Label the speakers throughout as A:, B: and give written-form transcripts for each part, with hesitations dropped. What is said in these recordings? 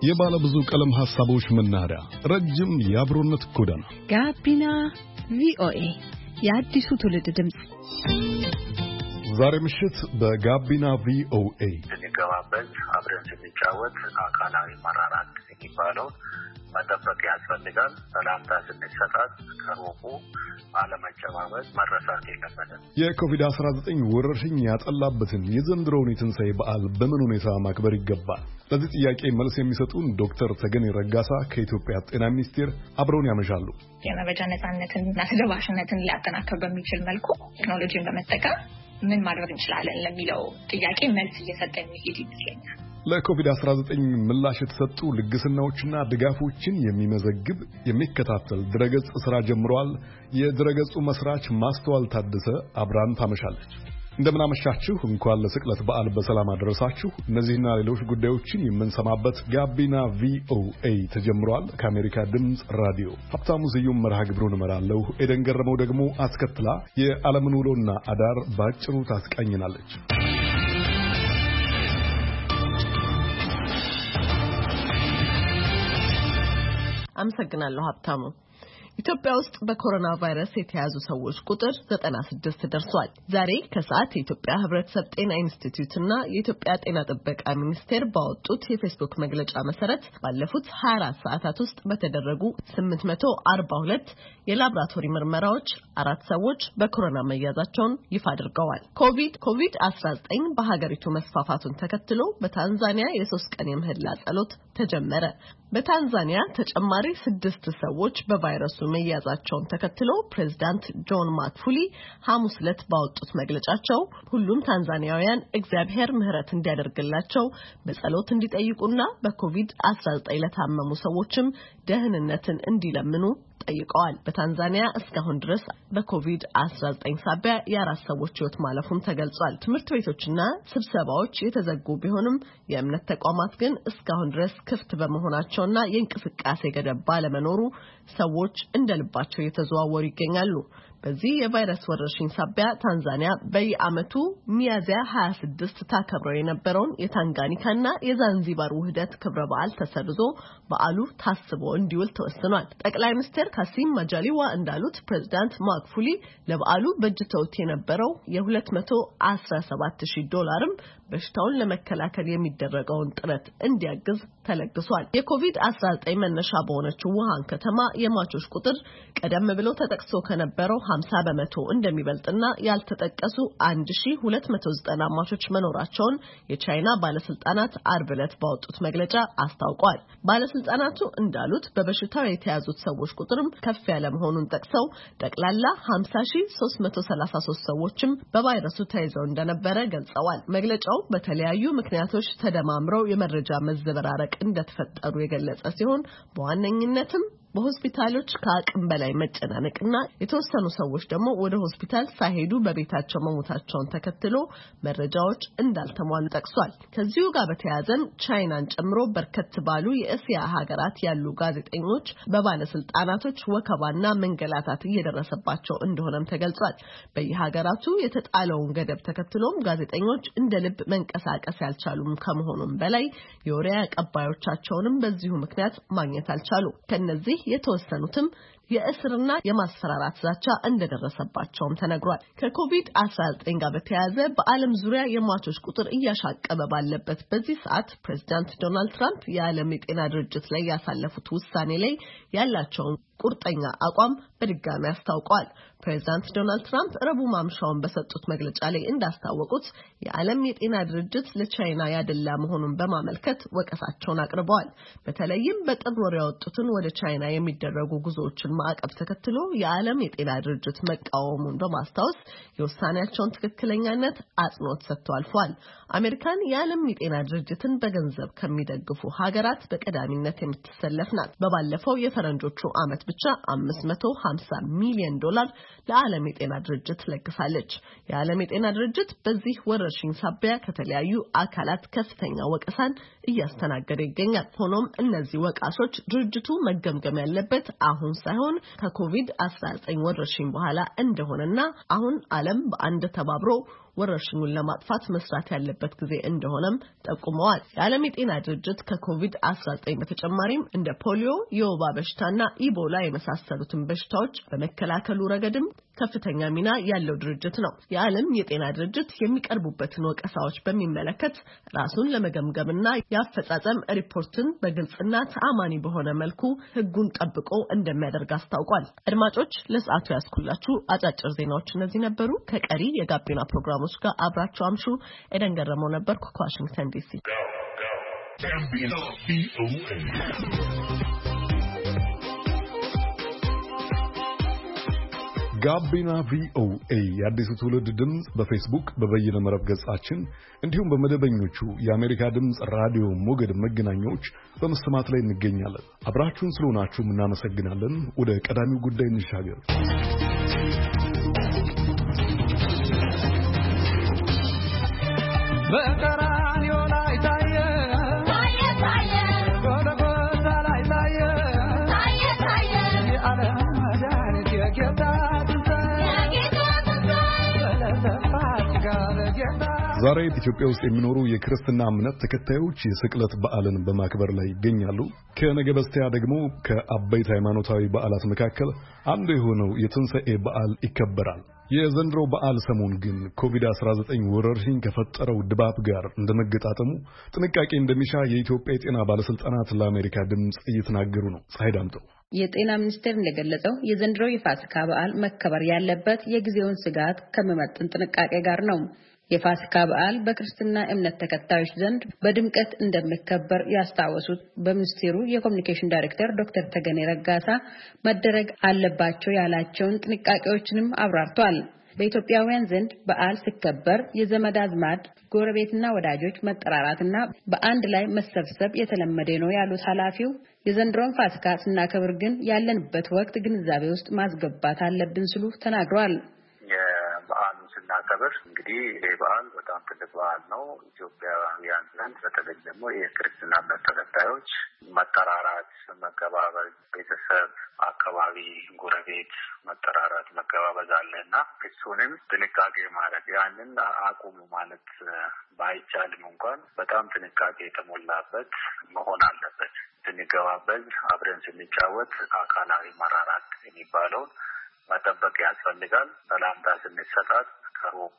A: የባለ ብዙ ቀለም ሐሳቦች መናኸሪያ፣ ረጅም የአብሮነት ጎዳና
B: ጋቢና ቪኦኤ የአዲሱ ትውልድ ድምጽ።
A: ዛሬ ምሽት በጋቢና ቪኦኤ
C: ስንገባበት አብረን ስንጫወት አካላዊ መራራቅ የሚባለው መጠበቅ ያስፈልጋል። ሰላምታ ስንሰጣት ከሩቁ አለመጨባበጥ መረሳት የለበትም።
A: የኮቪድ-19 ወረርሽኝ ያጠላበትን የዘንድሮውን የትንሣኤ በዓል በምን ሁኔታ ማክበር ይገባል? ለዚህ ጥያቄ መልስ የሚሰጡን ዶክተር ተገኔ ረጋሳ ከኢትዮጵያ ጤና ሚኒስቴር አብረውን ያመሻሉ።
D: የመረጃ ነፃነትንና ተደራሽነትን ሊያጠናክር በሚችል መልኩ ቴክኖሎጂን በመጠቀም ምን ማድረግ እንችላለን ለሚለው ጥያቄ መልስ እየሰጠ የሚሄድ ይመስለኛል።
A: ለኮቪድ-19 ምላሽ የተሰጡ ልግስናዎችና ድጋፎችን የሚመዘግብ የሚከታተል ድረገጽ ስራ ጀምሯል። የድረገጹ መስራች ማስተዋል ታደሰ አብራን ታመሻለች። እንደምናመሻችሁ፣ እንኳን ለስቅለት በዓል በሰላም አደረሳችሁ። እነዚህና ሌሎች ጉዳዮችን የምንሰማበት ጋቢና ቪኦኤ ተጀምሯል። ከአሜሪካ ድምፅ ራዲዮ ሀብታሙ ስዩም መርሃ ግብሩን እመራለሁ። ኤደን ገረመው ደግሞ አስከትላ የዓለምን ውሎና አዳር ባጭሩ ታስቃኝናለች።
E: አመሰግናለሁ ሀብታሙ። ኢትዮጵያ ውስጥ በኮሮና ቫይረስ የተያዙ ሰዎች ቁጥር 96 ደርሷል። ዛሬ ከሰዓት የኢትዮጵያ ሕብረተሰብ ጤና ኢንስቲትዩት እና የኢትዮጵያ ጤና ጥበቃ ሚኒስቴር ባወጡት የፌስቡክ መግለጫ መሰረት ባለፉት 24 ሰዓታት ውስጥ በተደረጉ 842 የላቦራቶሪ ምርመራዎች 4 ሰዎች በኮሮና መያዛቸውን ይፋ አድርገዋል። ኮቪድ-19 በሀገሪቱ መስፋፋቱን ተከትሎ በታንዛኒያ የ3 ቀን የምህላ ጸሎት ተጀመረ። በታንዛኒያ ተጨማሪ 6 ሰዎች በቫይረሱ መያዛቸውን ተከትሎ ፕሬዝዳንት ጆን ማግፉሊ ሐሙስ ዕለት ባወጡት መግለጫቸው ሁሉም ታንዛኒያውያን እግዚአብሔር ምህረት እንዲያደርግላቸው በጸሎት እንዲጠይቁና በኮቪድ-19 ለታመሙ ሰዎችም ደህንነትን እንዲለምኑ ጠይቀዋል። በታንዛኒያ እስካሁን ድረስ በኮቪድ-19 ሳቢያ የ4 ሰዎች ሕይወት ማለፉም ተገልጿል። ትምህርት ቤቶችና ስብሰባዎች የተዘጉ ቢሆንም የእምነት ተቋማት ግን እስካሁን ድረስ ክፍት በመሆናቸውና የእንቅስቃሴ ገደብ ባለመኖሩ ሰዎች እንደልባቸው እየተዘዋወሩ ይገኛሉ። በዚህ የቫይረስ ወረርሽኝ ሳቢያ ታንዛኒያ በየዓመቱ ሚያዝያ 26 ታከብረው የነበረውን የታንጋኒካና የዛንዚባር ውህደት ክብረ በዓል ተሰርዞ በዓሉ ታስቦ እንዲውል ተወስኗል። ጠቅላይ ሚኒስትር ካሲም ማጃሊዋ እንዳሉት ፕሬዝዳንት ማግፉሊ ለበዓሉ በጅተውት የነበረው $217,000 በሽታውን ለመከላከል የሚደረገውን ጥረት እንዲያግዝ ተለግሷል። የኮቪድ-19 መነሻ በሆነችው ውሃን ከተማ የሟቾች ቁጥር ቀደም ብሎ ተጠቅሶ ከነበረው 50% እንደሚበልጥና ያልተጠቀሱ 1290 ሟቾች መኖራቸውን የቻይና ባለስልጣናት አርብ ዕለት ባወጡት መግለጫ አስታውቀዋል። ባለስልጣናቱ እንዳሉት በበሽታው የተያዙት ሰዎች ቁጥርም ከፍ ያለ መሆኑን ጠቅሰው ጠቅላላ 50333 ሰዎችም በቫይረሱ ተይዘው እንደነበረ ገልጸዋል። መግለጫው በተለያዩ ምክንያቶች ተደማምረው የመረጃ መዘበራረቅ እንደተፈጠሩ የገለጸ ሲሆን በዋነኝነትም በሆስፒታሎች ከአቅም በላይ መጨናነቅና የተወሰኑ ሰዎች ደግሞ ወደ ሆስፒታል ሳይሄዱ በቤታቸው መሞታቸውን ተከትሎ መረጃዎች እንዳልተሟሉ ጠቅሷል። ከዚሁ ጋር በተያያዘም ቻይናን ጨምሮ በርከት ባሉ የእስያ ሀገራት ያሉ ጋዜጠኞች በባለስልጣናቶች ወከባና መንገላታት እየደረሰባቸው እንደሆነም ተገልጿል። በየሀገራቱ የተጣለውን ገደብ ተከትሎም ጋዜጠኞች እንደ ልብ መንቀሳቀስ ያልቻሉም ከመሆኑም በላይ የወሬ አቀባዮቻቸውንም በዚሁ ምክንያት ማግኘት አልቻሉ። ከነዚህ የተወሰኑትም የእስርና የማስፈራራት ዛቻ እንደደረሰባቸውም ተነግሯል። ከኮቪድ-19 ጋር በተያያዘ በዓለም ዙሪያ የሟቾች ቁጥር እያሻቀበ ባለበት በዚህ ሰዓት ፕሬዝዳንት ዶናልድ ትራምፕ የዓለም የጤና ድርጅት ላይ ያሳለፉት ውሳኔ ላይ ያላቸውን ቁርጠኛ አቋም በድጋሚ አስታውቀዋል። ፕሬዝዳንት ዶናልድ ትራምፕ ረቡዕ ማምሻውን በሰጡት መግለጫ ላይ እንዳስታወቁት የዓለም የጤና ድርጅት ለቻይና ያደላ መሆኑን በማመልከት ወቀሳቸውን አቅርበዋል። በተለይም በጥር ወር ያወጡትን ወደ ቻይና የሚደረጉ ጉዞዎችን ማዕቀብ ተከትሎ የዓለም የጤና ድርጅት መቃወሙን በማስታወስ የውሳኔያቸውን ትክክለኛነት አጽንኦት ሰጥቶ አልፏል። አሜሪካን የዓለም የጤና ድርጅትን በገንዘብ ከሚደግፉ ሀገራት በቀዳሚነት የምትሰለፍ ናት። በባለፈው የፈረንጆቹ ዓመት ብቻ $550 ሚሊዮን ለዓለም የጤና ድርጅት ለግሳለች። የዓለም የጤና ድርጅት በዚህ ወረርሽኝ ሳቢያ ከተለያዩ አካላት ከፍተኛ ወቀሳን እያስተናገደ ይገኛል። ሆኖም እነዚህ ወቃሾች ድርጅቱ መገምገም ያለበት አሁን ሳይሆን ከኮቪድ-19 ወረርሽኝ በኋላ እንደሆነና አሁን ዓለም በአንድ ተባብሮ ወረርሽኙን ለማጥፋት መስራት ያለበት ጊዜ እንደሆነም ጠቁመዋል። የዓለም የጤና ድርጅት ከኮቪድ-19 በተጨማሪም እንደ ፖሊዮ፣ የወባ በሽታና ኢቦላ የመሳሰሉትን በሽታዎች በመከላከሉ ረገድም ከፍተኛ ሚና ያለው ድርጅት ነው። የዓለም የጤና ድርጅት የሚቀርቡበትን ወቀሳዎች በሚመለከት ራሱን ለመገምገምና የአፈጻጸም ሪፖርትን በግልጽና ተአማኒ በሆነ መልኩ ሕጉን ጠብቆ እንደሚያደርግ አስታውቋል። አድማጮች ለሰዓቱ ያስኩላችሁ አጫጭር ዜናዎች እነዚህ ነበሩ። ከቀሪ የጋቢና ፕሮግራሞች ጋር አብራችሁ አምሹ። ኤደን ገረመው ነበርኩ ከዋሽንግተን ዲሲ።
A: ጋቢና ቪኦኤ የአዲሱ ትውልድ ድምጽ በፌስቡክ በበይነ መረብ ገጻችን እንዲሁም በመደበኞቹ የአሜሪካ ድምጽ ራዲዮ ሞገድ መገናኛዎች በመሰማት ላይ እንገኛለን። አብራችሁን ስለሆናችሁ እናመሰግናለን። ወደ ቀዳሚው ጉዳይ እንሻገር።
F: በቀራንዮ ላይ ታየ ጎልጎታ ላይ ታየ የዓለም መድኃኒት የጌታ
A: ዛሬ ኢትዮጵያ ውስጥ የሚኖሩ የክርስትና እምነት ተከታዮች የስቅለት በዓልን በማክበር ላይ ይገኛሉ። ከነገ በስቲያ ደግሞ ከአበይት ሃይማኖታዊ በዓላት መካከል አንዱ የሆነው የትንሣኤ በዓል ይከበራል። የዘንድሮ በዓል ሰሞን ግን ኮቪድ-19 ወረርሽኝ ከፈጠረው ድባብ ጋር እንደመገጣጠሙ ጥንቃቄ እንደሚሻ የኢትዮጵያ የጤና ባለስልጣናት ለአሜሪካ ድምጽ እየተናገሩ ነው። ፀሐይ ዳምጠው
G: የጤና ሚኒስቴር እንደገለጸው የዘንድሮ የፋሲካ በዓል መከበር ያለበት የጊዜውን ስጋት ከመመጠን ጥንቃቄ ጋር ነው። የፋሲካ በዓል በክርስትና እምነት ተከታዮች ዘንድ በድምቀት እንደሚከበር ያስታወሱት በሚኒስቴሩ የኮሚኒኬሽን ዳይሬክተር ዶክተር ተገኔ ረጋሳ መደረግ አለባቸው ያላቸውን ጥንቃቄዎችንም አብራርተዋል። በኢትዮጵያውያን ዘንድ በዓል ሲከበር የዘመድ አዝማድ፣ ጎረቤትና ወዳጆች መጠራራትና በአንድ ላይ መሰብሰብ የተለመደ ነው ያሉት ኃላፊው የዘንድሮን ፋሲካ ስናከብር ግን ያለንበት ወቅት ግንዛቤ ውስጥ ማስገባት አለብን ሲሉ ተናግረዋል።
C: የበዓሉን ስናከብር እንግዲህ ይሄ በዓል በጣም ትልቅ በዓል ነው። ኢትዮጵያውያን ዘንድ በተለይ ደግሞ የክርስትና እምነት ተከታዮች መጠራራት፣ መገባበዝ፣ ቤተሰብ፣ አካባቢ፣ ጎረቤት መጠራራት፣ መገባበዝ አለና እሱንም ጥንቃቄ ማለት ያንን አቁሙ ማለት ባይቻልም እንኳን በጣም ጥንቃቄ የተሞላበት መሆን አለበት። ስንገባበዝ፣ አብረን ስንጫወት አካላዊ መራራቅ የሚባለውን መጠበቅ ያስፈልጋል። ሰላምታ ስንሰጣጥ ከሩቁ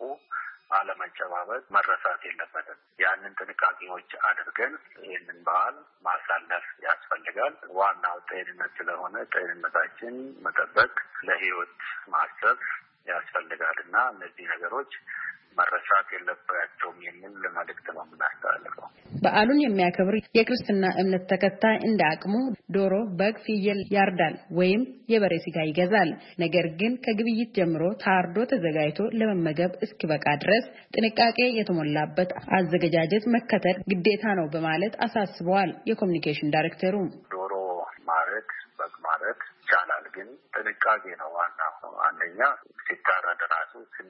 C: አለመጨባበጥ መረሳት የለበትም። ያንን ጥንቃቄዎች አድርገን ይህንን በዓል ማሳለፍ ያስፈልጋል። ዋናው ጤንነት ስለሆነ ጤንነታችን መጠበቅ፣ ለሕይወት ማሰብ ያስፈልጋል እና እነዚህ ነገሮች መረሳት የለባቸውም የሚል መልእክት ነው የምናስተላልፈው።
G: በዓሉን የሚያከብር የክርስትና እምነት ተከታይ እንደ አቅሙ ዶሮ፣ በግ፣ ፍየል ያርዳል ወይም የበሬ ስጋ ይገዛል። ነገር ግን ከግብይት ጀምሮ ታርዶ ተዘጋጅቶ ለመመገብ እስኪበቃ ድረስ ጥንቃቄ የተሞላበት አዘገጃጀት መከተል ግዴታ ነው በማለት አሳስበዋል። የኮሚኒኬሽን ዳይሬክተሩ
C: ዶሮ ማረድ፣ በግ ማረድ ይቻላል፣ ግን ጥንቃቄ ነው ዋናው። አንደኛ ሲታረድ ራሱ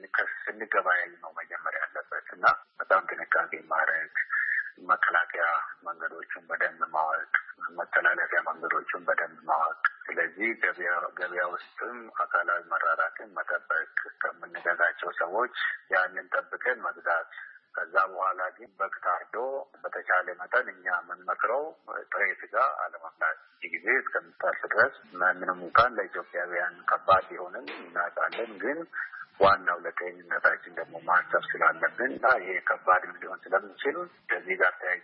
C: ስንገበያይ ነው መጀመሪያ ያለበት እና በጣም ጥንቃቄ ማድረግ፣ መከላከያ መንገዶችን በደንብ ማወቅ፣ መተላለፊያ መንገዶችን በደንብ ማወቅ። ስለዚህ ገበያ ውስጥም አካላዊ መራራቅን መጠበቅ፣ ከምንገዛቸው ሰዎች ያንን ጠብቀን መግዛት። ከዛ በኋላ ግን በግ ታርዶ በተቻለ መጠን እኛ የምንመክረው ጥሬ ስጋ አለመብላት ጊዜ እስከምታልፍ ድረስ ምንም እንኳን ለኢትዮጵያውያን ከባድ ቢሆንም እናውቃለን። ግን ዋናው ለጤንነታችን ደግሞ ማሰብ ስላለብን እና ይሄ ከባድ ሊሆን ስለሚችሉ ከዚህ ጋር ተያይዞ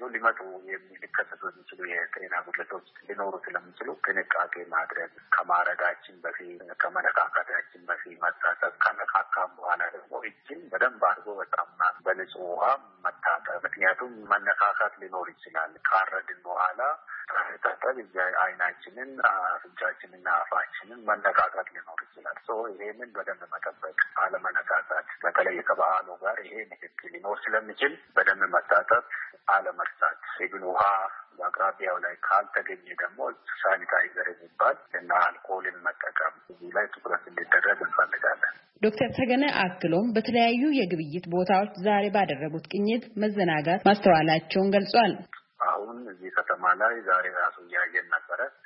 C: ሊከሰቱ የሚችሉ የጤና ጉድለቶች ሊኖሩ ስለሚችሉ ጥንቃቄ ማድረግ፣ ከማረዳችን በፊት ከመነካካታችን በፊት መታጠብ፣ ከነካካም በኋላ ደግሞ እጅን በደንብ አድርጎ በጣም በንጹህ ውሃ መታጠብ። ምክንያቱም መነካካት ሊኖር ይችላል። ካረድን በኋላ ታጠብ አይናችንን፣ አፍንጫችንና አፋችንን መነካካት ሊኖር ይችላል። ይሄንን በደንብ መጠበቅ፣ አለመነካካት። በተለይ ከበዓሉ ጋር ይሄ ንክኪ ሊኖር ስለሚችል በደንብ መታጠብ፣ አለመርሳት። ግን ውሃ በአቅራቢያው ላይ ካልተገኘ ደግሞ ሳኒታይዘር የሚባል እና አልኮልን መጠቀም፣ እዚህ ላይ ትኩረት እንዲደረግ እንፈልጋለን።
G: ዶክተር ተገነ አክሎም በተለያዩ የግብይት ቦታዎች ዛሬ ባደረጉት ቅኝት መዘናጋት ማስተዋላቸውን ገልጿል።
C: አሁን እዚህ ከተማ ላይ ዛሬ ራሱ እያየን ነበረ።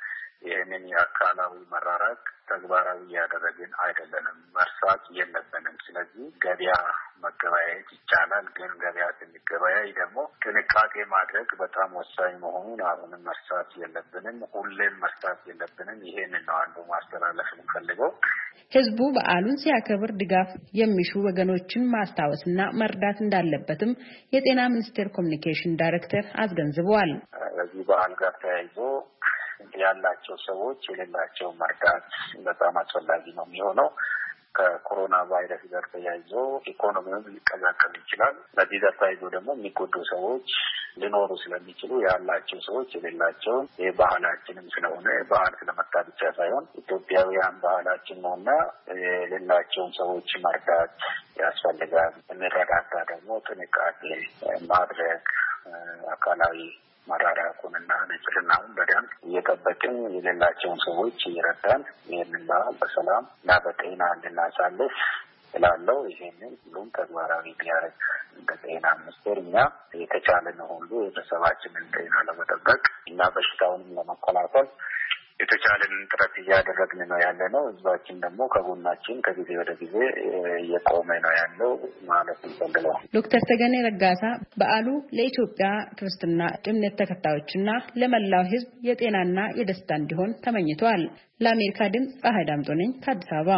C: ይህንን የአካላዊ መራራቅ ተግባራዊ እያደረግን አይደለንም፣ መርሳት የለብንም። ስለዚህ ገበያ መገበያየት ይቻላል፣ ግን ገበያ ስንገበያይ ደግሞ ጥንቃቄ ማድረግ በጣም ወሳኝ መሆኑን አሁንም መርሳት የለብንም፣ ሁሌም መርሳት የለብንም። ይሄንን ነው አንዱ ማስተላለፍ የምንፈልገው።
G: ህዝቡ በዓሉን ሲያከብር ድጋፍ የሚሹ ወገኖችን ማስታወስና መርዳት እንዳለበትም የጤና ሚኒስቴር ኮሚኒኬሽን ዳይሬክተር አስገንዝበዋል።
C: በዚህ በዓል ጋር ተያይዞ ያላቸው ሰዎች የሌላቸው መርዳት በጣም አስፈላጊ ነው የሚሆነው። ከኮሮና ቫይረስ ጋር ተያይዞ ኢኮኖሚውን ሊቀዛቀዝ ይችላል። በዚህ ጋር ተያይዞ ደግሞ የሚጎዱ ሰዎች ሊኖሩ ስለሚችሉ ያላቸው ሰዎች የሌላቸውን ባህላችንም ስለሆነ ባህል ስለመጣ ብቻ ሳይሆን ኢትዮጵያውያን ባህላችን ነውና የሌላቸውን ሰዎች መርዳት ያስፈልጋል። እንረዳዳ ደግሞ ጥንቃቄ ማድረግ አካላዊ መራራቁንና ንጽህናውን በደንብ እየጠበቅን የሌላቸውን ሰዎች እየረዳን ይህንን በሰላም እና በጤና እንድናሳልፍ ስላለው ይሄንን ሁሉም ተግባራዊ ቢያደርግ እንደ ጤና ሚኒስቴር እኛ የተቻለን ሁሉ የቤተሰባችንን ጤና ለመጠበቅ እና በሽታውንም ለመከላከል የተቻለንን ጥረት እያደረግን ነው ያለነው። ህዝባችን ደግሞ ከጎናችን ከጊዜ ወደ ጊዜ እየቆመ ነው ያለው ማለት እንፈልጋለን።
G: ዶክተር ተገኔ ረጋሳ በዓሉ ለኢትዮጵያ ክርስትና እምነት ተከታዮችና ለመላው ህዝብ የጤናና የደስታ እንዲሆን ተመኝተዋል። ለአሜሪካ ድምጽ ፀሐይ ዳምጦ ነኝ ከአዲስ አበባ።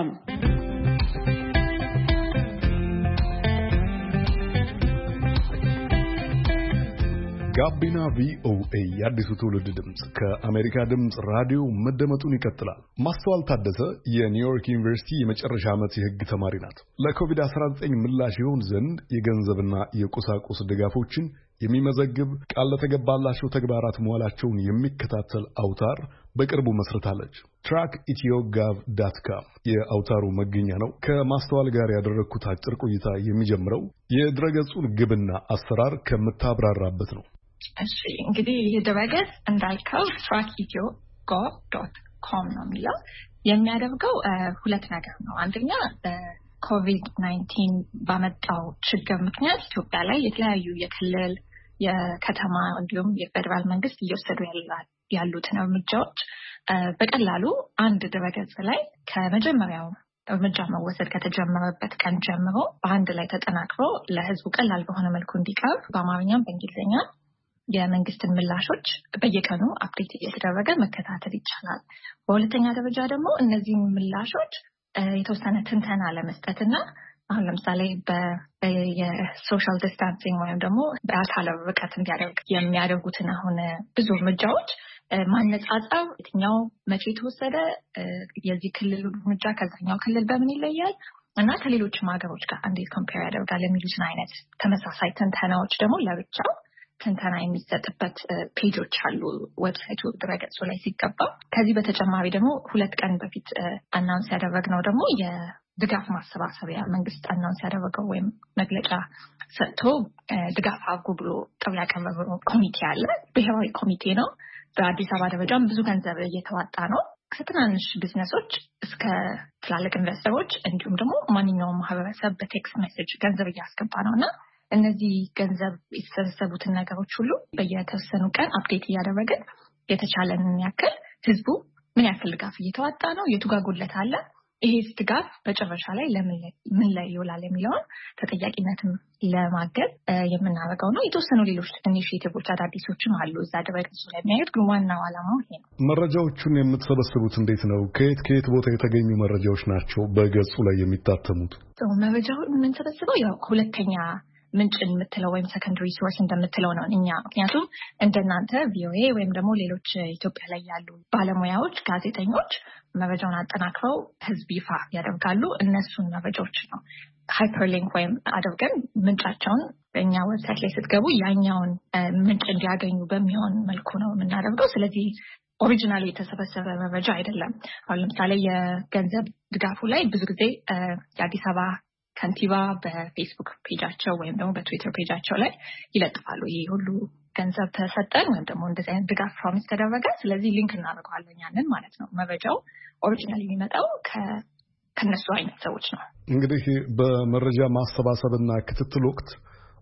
A: ጋቢና ቪኦኤ የአዲሱ ትውልድ ድምጽ ከአሜሪካ ድምጽ ራዲዮ መደመጡን ይቀጥላል። ማስተዋል ታደሰ የኒውዮርክ ዩኒቨርሲቲ የመጨረሻ ዓመት የሕግ ተማሪ ናት። ለኮቪድ-19 ምላሽ ይሆን ዘንድ የገንዘብና የቁሳቁስ ድጋፎችን የሚመዘግብ ቃል ለተገባላቸው ተግባራት መዋላቸውን የሚከታተል አውታር በቅርቡ መስርታለች። trackethiogav.com የአውታሩ መገኛ ነው። ከማስተዋል ጋር ያደረኩት አጭር ቆይታ የሚጀምረው የድረገጹን ግብና አሰራር ከምታብራራበት ነው።
D: እሺ እንግዲህ ይህ ድረገጽ እንዳልከው trackethiogav.com ነው የሚለው። የሚያደርገው ሁለት ነገር ነው። አንደኛ ኮቪድ-19 ባመጣው ችግር ምክንያት ኢትዮጵያ ላይ የተለያዩ የክልል የከተማ እንዲሁም የፌደራል መንግስት እየወሰዱ ያሉትን እርምጃዎች በቀላሉ አንድ ድረገጽ ላይ ከመጀመሪያው እርምጃ መወሰድ ከተጀመረበት ቀን ጀምሮ በአንድ ላይ ተጠናክሮ ለህዝቡ ቀላል በሆነ መልኩ እንዲቀርብ በአማርኛም በእንግሊዝኛ የመንግስትን ምላሾች በየቀኑ አፕዴት እየተደረገ መከታተል ይቻላል። በሁለተኛ ደረጃ ደግሞ እነዚህ ምላሾች የተወሰነ ትንተና ለመስጠትና አሁን ለምሳሌ የሶሻል ዲስታንሲንግ ወይም ደግሞ በአካል ርቀት እንዲያደርግ የሚያደርጉትን አሁን ብዙ እርምጃዎች ማነጻጸር፣ የትኛው መቼ ተወሰደ፣ የዚህ ክልል እርምጃ ከዛኛው ክልል በምን ይለያል እና ከሌሎችም ሀገሮች ጋር እንዴት ኮምፔር ያደርጋል የሚሉትን አይነት ተመሳሳይ ትንተናዎች ደግሞ ለብቻው ትንተና የሚሰጥበት ፔጆች አሉ ዌብሳይቱ ድረገጹ ላይ ሲገባ። ከዚህ በተጨማሪ ደግሞ 2 ቀን በፊት አናውንስ ያደረግነው ደግሞ የድጋፍ ማሰባሰቢያ መንግስት አናውንስ ያደረገው ወይም መግለጫ ሰጥቶ ድጋፍ አድርጉ ብሎ ጥሪ ያቀረበው ኮሚቴ አለ። ብሔራዊ ኮሚቴ ነው። በአዲስ አበባ ደረጃም ብዙ ገንዘብ እየተዋጣ ነው። ከትናንሽ ቢዝነሶች እስከ ትላልቅ ኢንቨስተሮች እንዲሁም ደግሞ ማንኛውም ማህበረሰብ በቴክስት ሜሴጅ ገንዘብ እያስገባ ነውና እነዚህ ገንዘብ የተሰበሰቡትን ነገሮች ሁሉ በየተወሰኑ ቀን አፕዴት እያደረግን የተቻለንን ያክል ህዝቡ ምን ያክል ድጋፍ እየተዋጣ ነው፣ የቱ ጋር ጉድለት አለ፣ ይሄ ድጋፍ በጨረሻ ላይ ምን ላይ ይውላል የሚለውን ተጠያቂነትን ለማገዝ የምናደርገው ነው። የተወሰኑ ሌሎች ኢኒሺዬቲቮች አዳዲሶችም አሉ እዛ ድረገጹ ላይ የሚያዩት፣ ግን ዋናው ዓላማው ይሄ ነው።
A: መረጃዎቹን የምትሰበስቡት እንዴት ነው? ከየት ቦታ የተገኙ መረጃዎች ናቸው በገጹ ላይ የሚታተሙት?
D: መረጃውን የምንሰበስበው ያው ሁለተኛ ምንጭ የምትለው ወይም ሰከንደሪ ሶርስ እንደምትለው ነው እኛ። ምክንያቱም እንደናንተ ቪኦኤ ወይም ደግሞ ሌሎች ኢትዮጵያ ላይ ያሉ ባለሙያዎች፣ ጋዜጠኞች መረጃውን አጠናክረው ህዝብ ይፋ ያደርጋሉ። እነሱን መረጃዎች ነው ሃይፐርሊንክ ወይም አድርገን ምንጫቸውን በእኛ ዌብሳይት ላይ ስትገቡ ያኛውን ምንጭ እንዲያገኙ በሚሆን መልኩ ነው የምናደርገው። ስለዚህ ኦሪጂናል የተሰበሰበ መረጃ አይደለም። አሁን ለምሳሌ የገንዘብ ድጋፉ ላይ ብዙ ጊዜ የአዲስ አበባ ከንቲባ በፌስቡክ ፔጃቸው ወይም ደግሞ በትዊተር ፔጃቸው ላይ ይለጥፋሉ። ይሄ ሁሉ ገንዘብ ተሰጠን ወይም ደግሞ እንደዚህ አይነት ድጋፍ ፕሮሚስ ተደረገ፣ ስለዚህ ሊንክ እናደርገዋለን ያንን ማለት ነው። መረጃው ኦሪጂናል የሚመጣው ከነሱ አይነት ሰዎች ነው።
A: እንግዲህ በመረጃ ማሰባሰብና ክትትል ወቅት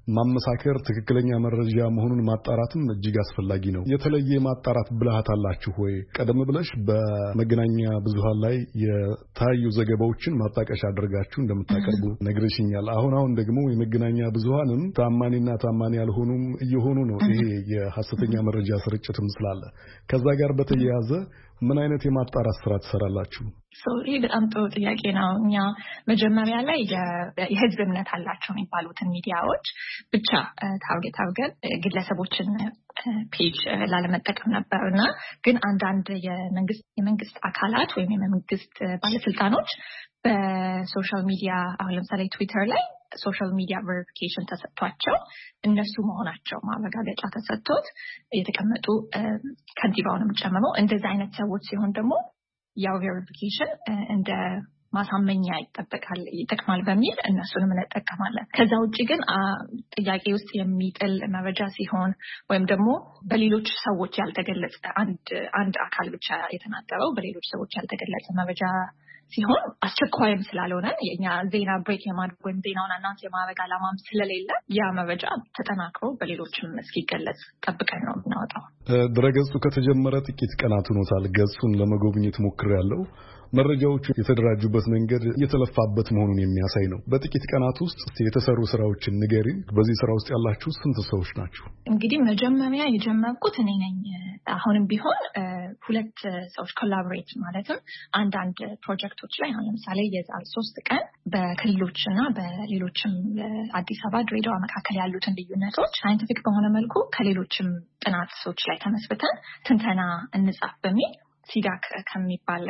A: ማመሳከር ትክክለኛ መረጃ መሆኑን ማጣራትም እጅግ አስፈላጊ ነው። የተለየ ማጣራት ብልሃት አላችሁ ወይ? ቀደም ብለሽ በመገናኛ ብዙሃን ላይ የታዩ ዘገባዎችን ማጣቀሻ አድርጋችሁ እንደምታቀርቡ ነግረሽኛል። አሁን ደግሞ የመገናኛ ብዙሃንም ታማኒና ታማኒ ያልሆኑም እየሆኑ ነው። ይሄ የሐሰተኛ መረጃ ስርጭትም ስላለ ከዛ ጋር በተያያዘ ምን አይነት የማጣራት ስራ ትሰራላችሁ?
D: ይህ በጣም ጥሩ ጥያቄ ነው። እኛ መጀመሪያ ላይ የህዝብ እምነት አላቸው የሚባሉትን ሚዲያዎች ብቻ ታርጌት አድርገን ግለሰቦችን ፔጅ ላለመጠቀም ነበርና ግን አንዳንድ የመንግስት አካላት ወይም የመንግስት ባለስልጣኖች በሶሻል ሚዲያ አሁን ለምሳሌ ትዊተር ላይ ሶሻል ሚዲያ ቬሪፊኬሽን ተሰጥቷቸው እነሱ መሆናቸው ማረጋገጫ ተሰጥቶት የተቀመጡ ከንቲባውንም ጨምሮ እንደዚህ አይነት ሰዎች ሲሆን ደግሞ ያው ቬሪፊኬሽን እንደ ማሳመኛ ይጠቅማል በሚል እነሱንም እንጠቀማለን። ከዛ ውጪ ግን ጥያቄ ውስጥ የሚጥል መረጃ ሲሆን ወይም ደግሞ በሌሎች ሰዎች ያልተገለጸ አንድ አካል ብቻ የተናገረው በሌሎች ሰዎች ያልተገለጸ መረጃ ሲሆን አስቸኳይም ስላልሆነ የኛ ዜና ብሬክ የማድረግ ወይም ዜናውን አናንስ የማድረግ ዓላማም ስለሌለ ያ መረጃ ተጠናክሮ በሌሎችም እስኪገለጽ ጠብቀን ነው የምናወጣው።
A: ድረገጹ ከተጀመረ ጥቂት ቀናት ሆኖታል። ገጹን ለመጎብኘት ሞክሬያለሁ። መረጃዎቹ የተደራጁበት መንገድ የተለፋበት መሆኑን የሚያሳይ ነው። በጥቂት ቀናት ውስጥ የተሰሩ ስራዎችን ንገሪን። በዚህ ስራ ውስጥ ያላችሁ ስንት ሰዎች ናችሁ?
D: እንግዲህ መጀመሪያ የጀመርኩት እኔ ነኝ። አሁንም ቢሆን ሁለት ሰዎች ኮላቦሬት ማለትም አንዳንድ ፕሮጀክቶች ላይ አሁን ለምሳሌ የዛሬ 3 ቀን በክልሎችና በሌሎችም አዲስ አበባ ድሬዳዋ መካከል ያሉትን ልዩነቶች ሳይንቲፊክ በሆነ መልኩ ከሌሎችም ጥናቶች ላይ ተመስርተን ትንተና እንጻፍ በሚል ሲዳክ ከሚባል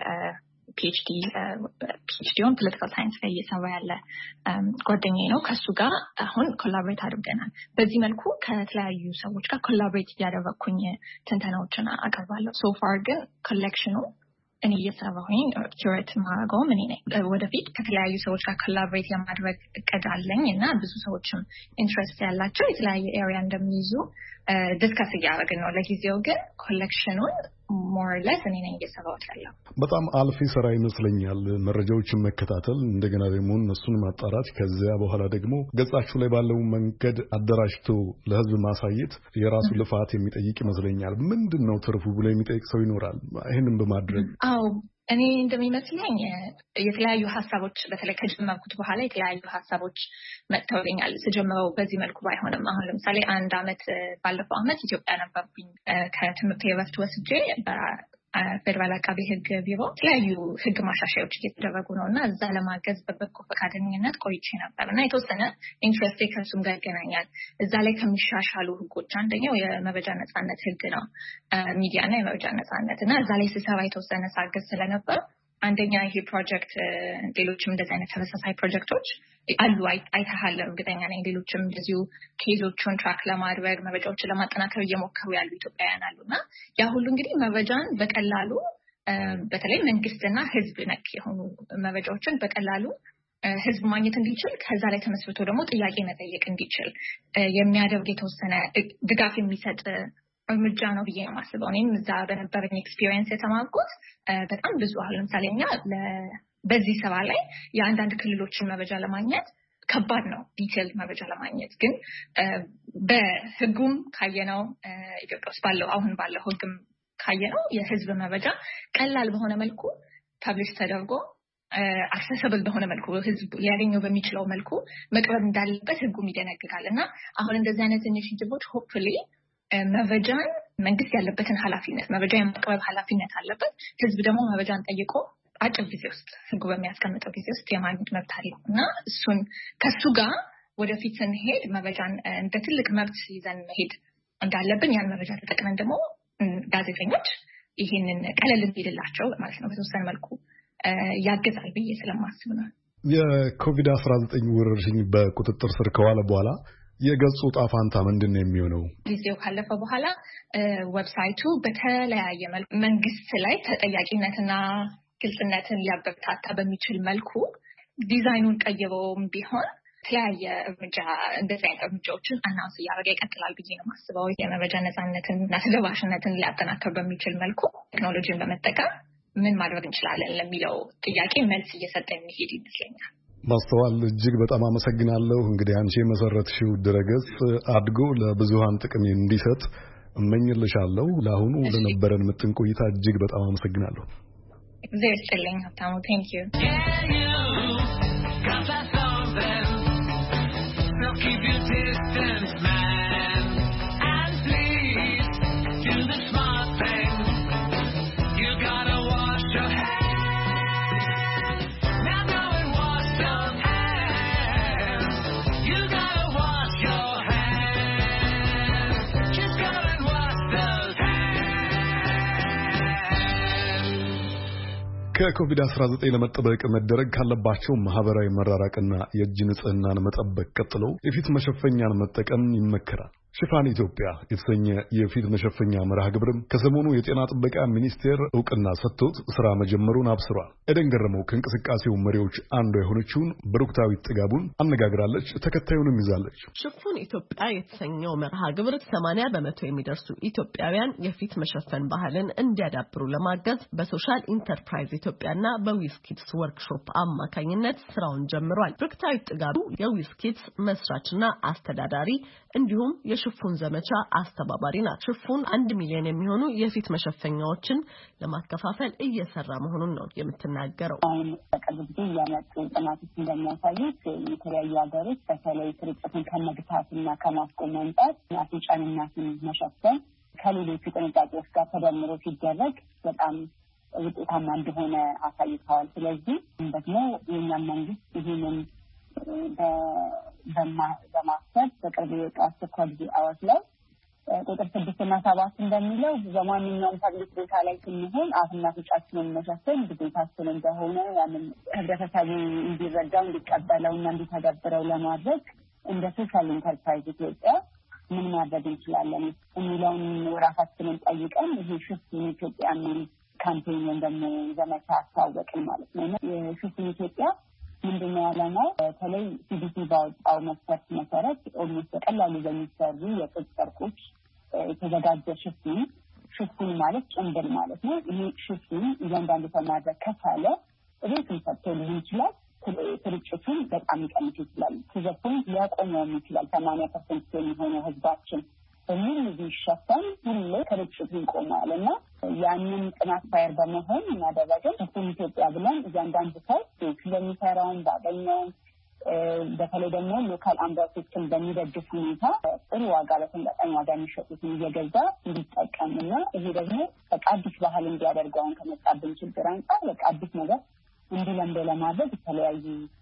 D: PhD on political science ላይ እየሰራ ያለ ጓደኛዬ ነው። ከሱ ጋር አሁን ኮላቦሬት አድርገናል። በዚህ መልኩ ከተለያዩ ሰዎች ጋር ኮላቦሬት እያደረኩኝ ትንተናዎችን አቀርባለሁ። ሶ ፋር ግን ኮሌክሽኑ እኔ እየሰራሁኝ ኪዩሬት ማድረገውም እኔ ነኝ። ወደፊት ከተለያዩ ሰዎች ጋር ኮላቦሬት የማድረግ እቅድ አለኝ እና ብዙ ሰዎችም ኢንትረስት ያላቸው የተለያየ ኤሪያ እንደሚይዙ ዲስከስ እያደረግን ነው። ለጊዜው ግን ኮሌክሽኑን ሞር ለስ እኔ ነኝ እየሰራሁት ያለው።
A: በጣም አልፊ ስራ ይመስለኛል። መረጃዎችን መከታተል፣ እንደገና ደግሞ እነሱን ማጣራት፣ ከዚያ በኋላ ደግሞ ገጻችሁ ላይ ባለው መንገድ አደራጅቶ ለህዝብ ማሳየት የራሱ ልፋት የሚጠይቅ ይመስለኛል። ምንድነው ትርፉ ብሎ የሚጠይቅ ሰው ይኖራል ይሄንን በማድረግ?
D: እኔ እንደሚመስለኝ የተለያዩ ሀሳቦች በተለይ ከጀመርኩት በኋላ የተለያዩ ሀሳቦች መጥተውልኛል። ስጀምረው በዚህ መልኩ ባይሆንም አሁን ለምሳሌ ባለፈው ዓመት ኢትዮጵያ ነበርኩኝ። ከትምህርት የረፍት ወስጄ ፌደራል አቃቤ ሕግ ቢሮ የተለያዩ ሕግ ማሻሻያዎች እየተደረጉ ነው እና እዛ ለማገዝ በበጎ ፈቃደኝነት ቆይቼ ነበር እና የተወሰነ ኢንትረስቴ ከእሱም ጋር ይገናኛል። እዛ ላይ ከሚሻሻሉ ሕጎች አንደኛው የመረጃ ነጻነት ሕግ ነው፣ ሚዲያና የመረጃ ነጻነት እና እዛ ላይ ስሰራ የተወሰነ ሳገዝ ስለነበር አንደኛ ይሄ ፕሮጀክት ሌሎችም እንደዚህ አይነት ተመሳሳይ ፕሮጀክቶች አሉ አይተሃል እርግጠኛ ነኝ። ሌሎችም እንደዚሁ ኬዞቹን ትራክ ለማድረግ መረጃዎችን ለማጠናከር እየሞከሩ ያሉ ኢትዮጵያውያን አሉና ያ ሁሉ እንግዲህ መረጃን በቀላሉ በተለይ መንግስትና ህዝብ ነክ የሆኑ መረጃዎችን በቀላሉ ህዝብ ማግኘት እንዲችል ከዛ ላይ ተመስርቶ ደግሞ ጥያቄ መጠየቅ እንዲችል የሚያደርግ የተወሰነ ድጋፍ የሚሰጥ እርምጃ ነው ብዬ ነው የማስበው። እኔም እዛ በነበረኝ ኤክስፒሪየንስ የተማርኩት በጣም ብዙ አሁን ለምሳሌ እኛ በዚህ ስራ ላይ የአንዳንድ ክልሎችን መረጃ ለማግኘት ከባድ ነው፣ ዲቴል መረጃ ለማግኘት ግን በህጉም ካየነው ኢትዮጵያ ውስጥ አሁን ባለው ህግም ካየነው የህዝብ መረጃ ቀላል በሆነ መልኩ ፐብሊሽ ተደርጎ አክሰሰብል በሆነ መልኩ ህዝብ ሊያገኘው በሚችለው መልኩ መቅረብ እንዳለበት ህጉም ይደነግጋል እና አሁን እንደዚህ አይነት ኢኒሺዬቲቮች ሆፕፉሊ መረጃን መንግስት ያለበትን ኃላፊነት መረጃ የማቅረብ ኃላፊነት አለበት። ህዝብ ደግሞ መረጃን ጠይቆ አጭር ጊዜ ውስጥ ህጉ በሚያስቀምጠው ጊዜ ውስጥ የማግኘት መብት አለው እና እሱን ከሱ ጋር ወደፊት ስንሄድ መረጃን እንደ ትልቅ መብት ይዘን መሄድ እንዳለብን ያን መረጃ ተጠቅመን ደግሞ ጋዜጠኞች ይህንን ቀለል እንዲልላቸው ማለት ነው በተወሰነ መልኩ ያገዛል ብዬ ስለማስብ ነው።
A: የኮቪድ-19 ወረርሽኝ በቁጥጥር ስር ከዋለ በኋላ የገጹ ጣፋንታ ምንድነው የሚሆነው?
D: ጊዜው ካለፈ በኋላ ዌብሳይቱ በተለያየ መልኩ መንግስት ላይ ተጠያቂነትና ግልጽነትን ሊያበረታታ በሚችል መልኩ ዲዛይኑን ቀይረውም ቢሆን የተለያየ እርምጃ እንደዚህ አይነት እርምጃዎችን አናውንስ እያደረገ ይቀጥላል ብዬ ነው የማስበው። የመረጃ ነጻነትን እና ተደራሽነትን ሊያጠናክር በሚችል መልኩ ቴክኖሎጂን በመጠቀም ምን ማድረግ እንችላለን ለሚለው ጥያቄ መልስ እየሰጠ የሚሄድ ይመስለኛል።
A: ማስተዋል እጅግ በጣም አመሰግናለሁ። እንግዲህ አንቺ የመሰረትሽው ድረገጽ አድጎ ለብዙሃን ጥቅም እንዲሰጥ እመኝልሻለሁ። ለአሁኑ ለነበረን ምጥን ቆይታ እጅግ በጣም አመሰግናለሁ።
D: እግዚአብሔር ይስጥልኝ ሀብታሙ። ቴንክ ዩ። Keep your distance, man, and please do the smart thing. You gotta wash your hands. Now go and wash your hands. You gotta wash your hands. Just go and wash those hands.
A: ከኮቪድ-19 ለመጠበቅ መደረግ ካለባቸው ማህበራዊ መራራቅና የእጅ ንጽህናን መጠበቅ ቀጥሎ የፊት መሸፈኛን መጠቀም ይመከራል። ሽፋን ኢትዮጵያ የተሰኘ የፊት መሸፈኛ መርሃ ግብርም ከሰሞኑ የጤና ጥበቃ ሚኒስቴር ዕውቅና ሰጥቶት ስራ መጀመሩን አብስሯል። ኤደን ገረመው ከእንቅስቃሴው መሪዎች አንዷ የሆነችውን ብሩክታዊት ጥጋቡን አነጋግራለች። ተከታዩንም ይዛለች።
E: ሽፋን ኢትዮጵያ የተሰኘው መርሃ ግብር 80% የሚደርሱ ኢትዮጵያውያን የፊት መሸፈን ባህልን እንዲያዳብሩ ለማገዝ በሶሻል ኢንተርፕራይዝ ኢትዮጵያና በዊስኪድስ ወርክሾፕ አማካኝነት ስራውን ጀምሯል። ብሩክታዊት ጥጋቡ የዊስኪድስ መስራችና አስተዳዳሪ እንዲሁም የሽፉን ዘመቻ አስተባባሪ ናት። ሽፉን 1 ሚሊዮን የሚሆኑ የፊት መሸፈኛዎችን ለማከፋፈል እየሰራ መሆኑን ነው የምትናገረው።
H: አሁን በቅርብ ጊዜ ያመጡ ጥናቶች እንደሚያሳዩት የተለያዩ ሀገሮች በተለይ ስርጭትን ከመግታትና ከማስቆም አንጻር አፍንጫንና አፍን መሸፈን ከሌሎቹ ጥንቃቄዎች ጋር ተደምሮ ሲደረግ በጣም ውጤታማ እንደሆነ አሳይተዋል። ስለዚህ ደግሞ የእኛም መንግስት ይህንን በማሰብ በቅርብ የወጣ አስቸኳይ ጊዜ አዋጅ ላይ ቁጥር 6 እና 7 እንደሚለው በማንኛውም ፐብሊክ ቦታ ላይ ስንሆን አፍና አፍንጫችንን መሸፈን ግዴታችን እንደሆነ ያንን ህብረተሰቡ እንዲረዳው እንዲቀበለውና እንዲተገብረው ለማድረግ እንደ ሶሻል ኢንተርፕራይዝ ኢትዮጵያ ምን ማድረግ እንችላለን የሚለውን ራሳችንን ጠይቀን ይሄ ሽፉን ኢትዮጵያ ምን ካምፔን ወይም ዘመቻ አስተዋወቅን ማለት ነው። የሽፉን ኢትዮጵያ ምንድነው ዓላማው? በተለይ ሲዲሲ ባወጣው መስፈርት መሰረት ኦልሞስት በቀላሉ በሚሰሩ የጥጥ ጨርቆች የተዘጋጀ ሽፉን ማለት ጭንብል ማለት ነው። ይሄ ሽፉን እያንዳንዱ ሰው ማድረግ ከቻለ ቤቱን ሰጥቶ ሊሆን ይችላል። ስርጭቱን በጣም ሊቀንስ ይችላል። ሲዘፉን ሊያቆመው ይችላል። 80% የሚሆነው ህዝባችን በሙሉ ቢሸፈን ሁሉ ስርጭቱ ይቆማል እና ያንን ጥናት ፋየር በመሆን እናደረገን ሽፉን ኢትዮጵያ ብለን እያንዳንዱ ሰው ስለሚሰራውን ባገኘውን በተለይ ደግሞ ሎካል አምራቾችን በሚደግፍ ሁኔታ ጥሩ ዋጋ በተመጣጣኝ ዋጋ የሚሸጡትን እየገዛ እንዲጠቀምና ይሄ ደግሞ በቃ አዲስ ባህል እንዲያደርገውን ከመጣብን ችግር አንጻር በቃ አዲስ ነገር እንዲለምደው ለማድረግ የተለያዩ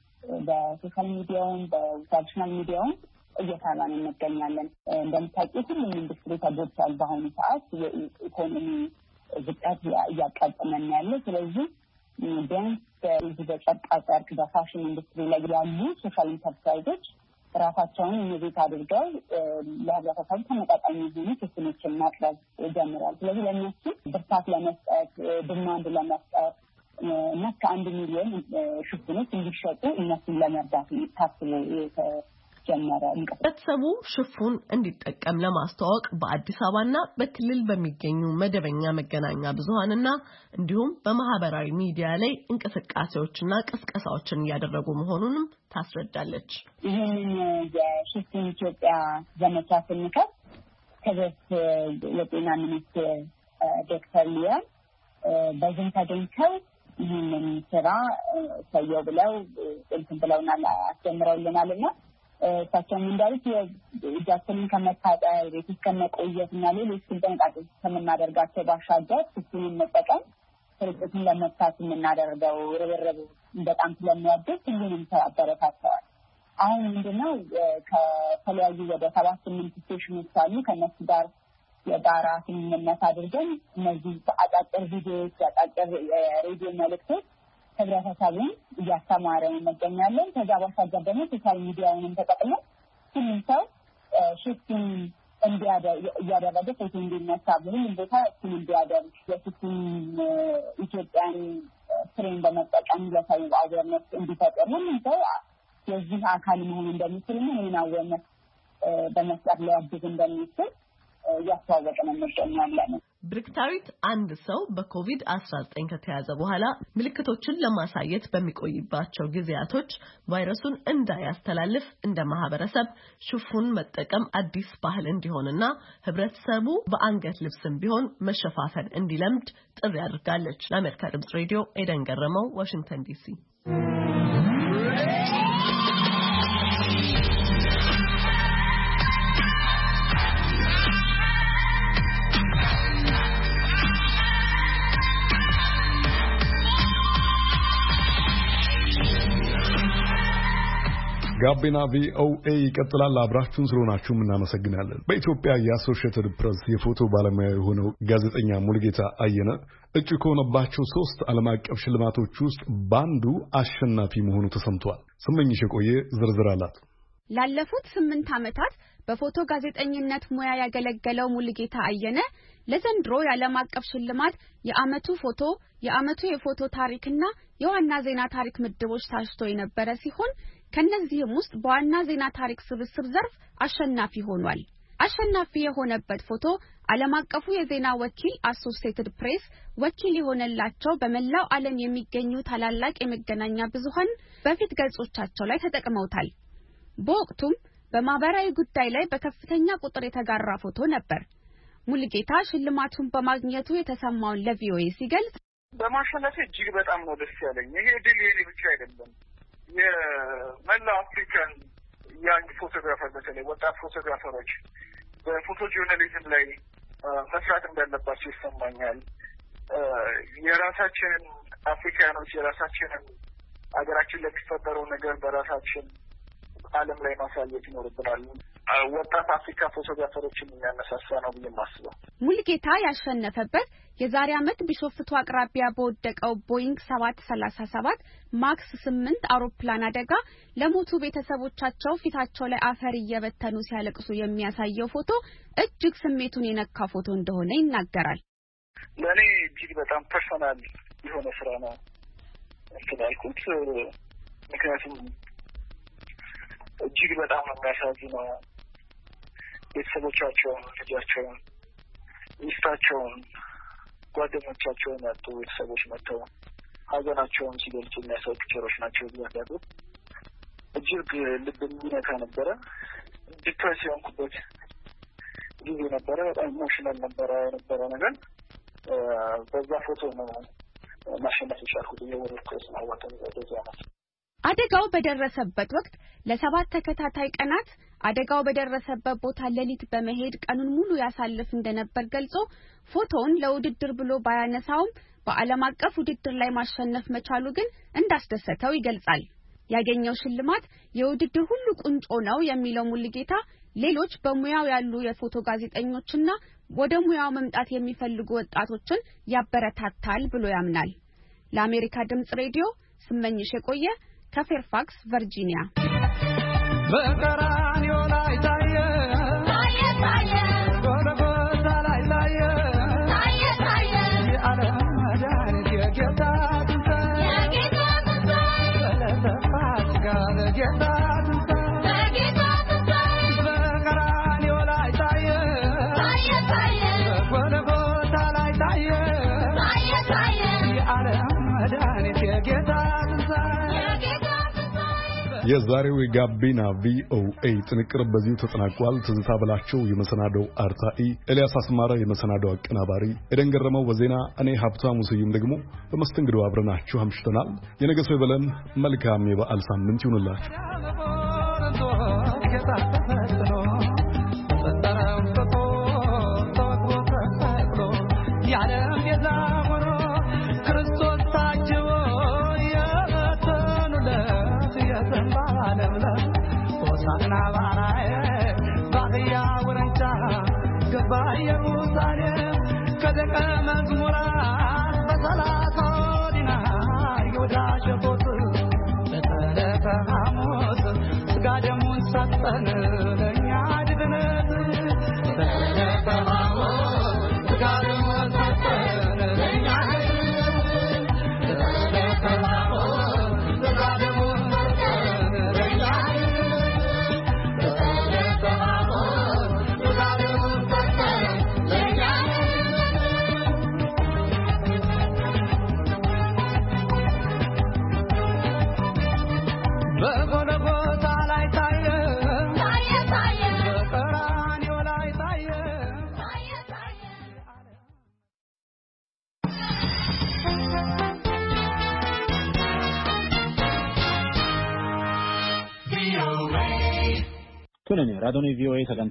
H: በሶሻል ሚዲያውን በትራዲሽናል ሚዲያውን እየሰራን እንገኛለን። እንደምታውቁት ሁሉም ኢንዱስትሪ ተጎድቷል። በአሁኑ ሰዓት የኢኮኖሚ ዝቅጠት እያጋጠመን ያለው። ስለዚህ ቢያንስ በዚህ በጨርቃጨርቅ በፋሽን ኢንዱስትሪ ላይ ያሉ ሶሻል ኢንተርፕራይዞች ራሳቸውን ኢኖቬት አድርገው ለህብረተሰቡ ተመጣጣኝ የሆኑ ሽፉኖችን ማቅረብ ጀምረዋል። ስለዚህ ለእነሱ ብርታት ለመስጠት ዲማንድ ለመስጠት እና ከ1 ሚሊዮን ሽፉኖች እንዲሸጡ እነሱን ለመርዳት ታስቦ ጀመረ።
E: ህብረተሰቡ ሽፉን እንዲጠቀም ለማስተዋወቅ በአዲስ አበባና በክልል በሚገኙ መደበኛ መገናኛ ብዙሃንና እንዲሁም በማህበራዊ ሚዲያ ላይ እንቅስቃሴዎችና ቅስቀሳዎችን እያደረጉ መሆኑንም ታስረዳለች።
H: ይህንን የሽፉን ኢትዮጵያ ዘመቻ ስንከፍት ከበፊት የጤና ሚኒስቴር ዶክተር ሊያ በዚህ ተገኝተው ይህንን ስራ ሰየው ብለው እንትን ብለውናል፣ አስተምረውልናልና እሳቸውም እንዳሉት እጃችንን ከመታጠብ ቤት ውስጥ ከመቆየትና ሌሎች ጥንቃቄዎች ከምናደርጋቸው ባሻገር ሽፉንን መጠቀም ስርጭቱን ለመፍታት የምናደርገው ርብርብ በጣም ስለሚያድግ ሁሉንም ሰው አበረታተዋል። አሁን ምንድነው ከተለያዩ ወደ 7-8 ስቴሽኖች አሉ። ከነሱ ጋር የጋራ ስምምነት አድርገን እነዚህ አጫጭር ቪዲዮዎች፣ አጫጭር ሬዲዮ መልእክቶች ህብረተሰቡን እያስተማረ እንገኛለን። ከዛ ባሻገር ደግሞ ሶሻል ሚዲያውንም ተጠቅመን ሁሉም ሰው ሽፉን እያደረገ ፎቶ እንዲነሳ ሁሉም ቦታ እሱን እንዲያደርግ የሽፉን ኢትዮጵያን ፍሬም በመጠቀም ለሰው አዌርነስ እንዲፈጠር ሁሉም ሰው የዚህ አካል መሆን እንደሚችልና ይህን አዌርነስ በመስጠት ሊያግዝ እንደሚችል እያስተዋወቅን እንገኛለን።
E: ብርክታዊት አንድ ሰው በኮቪድ-19 ከተያዘ በኋላ ምልክቶችን ለማሳየት በሚቆይባቸው ጊዜያቶች ቫይረሱን እንዳያስተላልፍ እንደ ማህበረሰብ ሽፉን መጠቀም አዲስ ባህል እንዲሆንና ህብረተሰቡ በአንገት ልብስም ቢሆን መሸፋፈን እንዲለምድ ጥሪ አድርጋለች። ለአሜሪካ ድምጽ ሬዲዮ ኤደን ገረመው፣ ዋሽንግተን ዲሲ።
A: ጋቢና ቪኦኤ ይቀጥላል። አብራችሁን ስለሆናችሁ እናመሰግናለን። በኢትዮጵያ የአሶሺየትድ ፕሬስ የፎቶ ባለሙያ የሆነው ጋዜጠኛ ሙልጌታ አየነ እጩ ከሆነባቸው 3 ዓለም አቀፍ ሽልማቶች ውስጥ ባንዱ አሸናፊ መሆኑ ተሰምቷል። ስመኝሽ የቆየ ዝርዝር አላት።
I: ላለፉት 8 ዓመታት በፎቶ ጋዜጠኝነት ሙያ ያገለገለው ሙልጌታ አየነ ለዘንድሮ የዓለም አቀፍ ሽልማት የዓመቱ ፎቶ፣ የዓመቱ የፎቶ ታሪክና የዋና ዜና ታሪክ ምድቦች ታጭቶ የነበረ ሲሆን ከነዚህም ውስጥ በዋና ዜና ታሪክ ስብስብ ዘርፍ አሸናፊ ሆኗል። አሸናፊ የሆነበት ፎቶ ዓለም አቀፉ የዜና ወኪል አሶሺየትድ ፕሬስ ወኪል የሆነላቸው በመላው ዓለም የሚገኙ ታላላቅ የመገናኛ ብዙሃን በፊት ገጾቻቸው ላይ ተጠቅመውታል። በወቅቱም በማህበራዊ ጉዳይ ላይ በከፍተኛ ቁጥር የተጋራ ፎቶ ነበር። ሙልጌታ ሽልማቱን በማግኘቱ የተሰማውን ለቪኦኤ ሲገልጽ
J: በማሸነፌ እጅግ በጣም ነው ደስ ያለኝ። ይሄ ድል የኔ ብቻ አይደለም፣ የመላው አፍሪካን ያንግ ፎቶግራፈር በተለይ ወጣት ፎቶግራፈሮች በፎቶ ጆርናሊዝም ላይ መስራት እንዳለባቸው ይሰማኛል። የራሳችንን አፍሪካኖች የራሳችንን ሀገራችን ለሚፈጠረው ነገር በራሳችን ዓለም ላይ ማሳየት ይኖርብናል። ወጣት አፍሪካ ፎቶግራፈሮችን የሚያነሳሳ ነው ብዬ ማስበው።
I: ሙልጌታ ያሸነፈበት የዛሬ ዓመት ቢሾፍቱ አቅራቢያ በወደቀው ቦይንግ 737 ማክስ 8 አውሮፕላን አደጋ ለሞቱ ቤተሰቦቻቸው ፊታቸው ላይ አፈር እየበተኑ ሲያለቅሱ የሚያሳየው ፎቶ እጅግ ስሜቱን የነካ ፎቶ እንደሆነ ይናገራል።
J: ለኔ እጅግ በጣም ፐርሰናል የሆነ ስራ ነው ስላልኩት፣ ምክንያቱም እጅግ በጣም የሚያሳዝነው ቤተሰቦቻቸውን፣ ልጃቸውን፣ ሚስታቸውን፣ ጓደኞቻቸውን ያጡ ቤተሰቦች መጥተው ሀዘናቸውን ሲገልጹ የሚያሳይ ፒክቸሮች ናቸው። ያሉ እጅግ ልብ የሚነካ ነበረ። ዲፕሬስ የሆንኩበት ጊዜ ነበረ። በጣም ኢሞሽናል ነበረ የነበረው ነገር። በዛ ፎቶ ነው ማሸነፍ የቻልኩት። የወረድኩት ነው ወደዚያ ዓመት
I: አደጋው በደረሰበት ወቅት ለ7 ተከታታይ ቀናት አደጋው በደረሰበት ቦታ ሌሊት በመሄድ ቀኑን ሙሉ ያሳልፍ እንደነበር ገልጾ ፎቶውን ለውድድር ብሎ ባያነሳውም በዓለም አቀፍ ውድድር ላይ ማሸነፍ መቻሉ ግን እንዳስደሰተው ይገልጻል። ያገኘው ሽልማት የውድድር ሁሉ ቁንጮ ነው የሚለው ሙልጌታ ሌሎች በሙያው ያሉ የፎቶ ጋዜጠኞችና ወደ ሙያው መምጣት የሚፈልጉ ወጣቶችን ያበረታታል ብሎ ያምናል። ለአሜሪካ ድምጽ ሬዲዮ ስመኝሽ የቆየ ከፌርፋክስ ቨርጂኒያ።
F: በቀራንዮ ላይ ታየ ታየ ጎልጎታ ላይ ታየ ታየ የዓለም መድኃኒት የጌታ ትንሣኤ በለተፋስጋ ለጌታ ትንሣኤ በቀራንዮ ላይ ታየ ታየ ጎልጎታ ላይ ታየ ታየ የዓለም መድኃኒት የጌታ
A: የዛሬው የጋቢና ቪኦኤ ጥንቅር በዚሁ ተጠናቋል። ትዝታ በላቸው የመሰናዶው አርታኢ፣ ኤልያስ አስማራ የመሰናዶው አቀናባሪ፣ ኤደን ገረመው በዜና፣ እኔ ሀብታሙ ስዩም ደግሞ በመስተንግዶ አብረናችሁ አምሽተናል። የነገ ሰው ይበለን። መልካም የበዓል ሳምንት ይሁንላችሁ።
F: ኢየሩሳሌም ከደቀ መዝሙራት በሰላሳ ዲናር ይሁዳ ሸጦት በዕለተ ሐሙስ ሥጋ ደሙን ሰጠን ለእኛ ድነት። በዕለተ ሐሙስ ሥጋ ደሙን ሰጠን ለእኛ ድነት። በዕለተ ሐሙስ ሥጋ ደሙን ሰጠን ለእኛ ድነት። በዕለተ ሐሙስ ሥጋ ደሙን ሰጠን
K: Kun raadiyoon VOA sagantaa